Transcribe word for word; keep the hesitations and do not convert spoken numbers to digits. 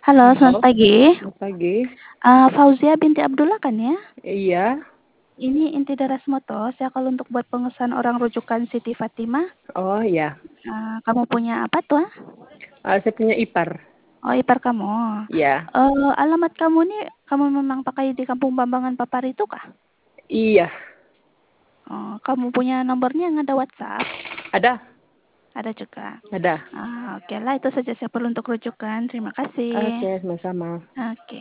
Halo, selamat Halo, pagi. selamat pagi. Eee, Fauzia binti Abdullah kan ya? Iya. Ini inti Daras Motos ya kalau untuk buat pengesahan orang rujukan Siti Fatimah. Oh, iya. Eee, kamu punya apa tuh? Uh, saya punya ipar. Oh, ipar kamu. Iya. Eee, alamat kamu nih, kamu memang pakai di Kampung Bambangan Papar itu kah? Iya. Oh, kamu punya nomornya yang ada WhatsApp? Ada. Ada juga. Ada. Ah, oke lah itu saja saya perlu untuk rujukan. Terima kasih. Oke, sama-sama. Oke.